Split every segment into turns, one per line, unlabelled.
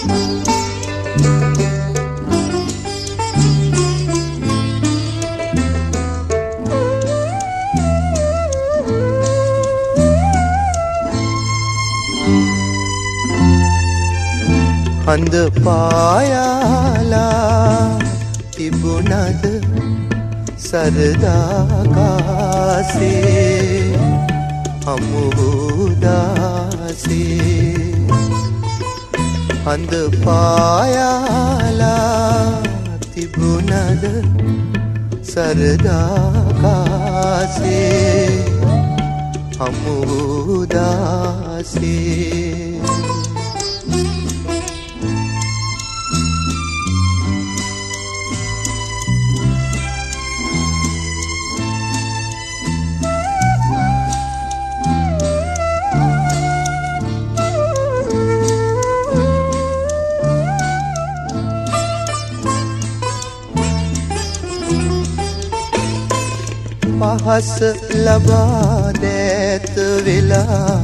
හඳ පායාලා තිබුණද සරදාකාසේ හමුදාසේ හඳ පායාලා තිබුණද සරදාකාසේ හමුදාසේ පහස ලබා දැත වෙලා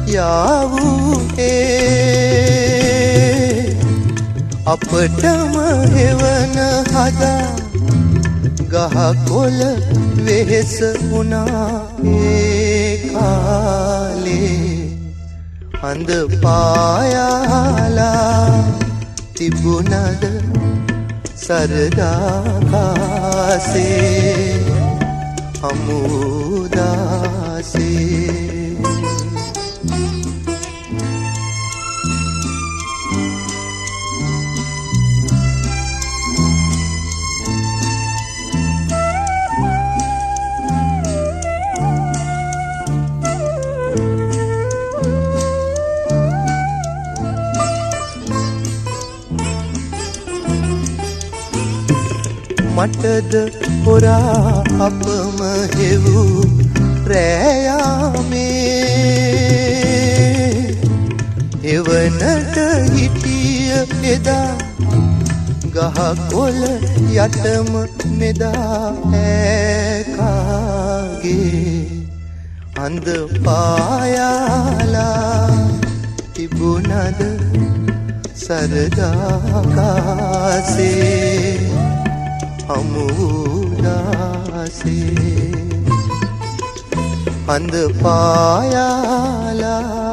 යාවූයේ අපටම හෙවන හදා ගහකොළ වෙහෙස වුණා ඒ කාලේ හඳ පායාලා තිබුණද සරදාකාසේ හමුදාසේ මටද හොරා අපම හෙවූ රෑයාමේ එවනට හිටිය එදා ගහකොළ යටම මෙදා ඇකාගේ හඳ පායාලා තිබුණද සරදාකාසේ හමුදාසේ හඳ පායාලා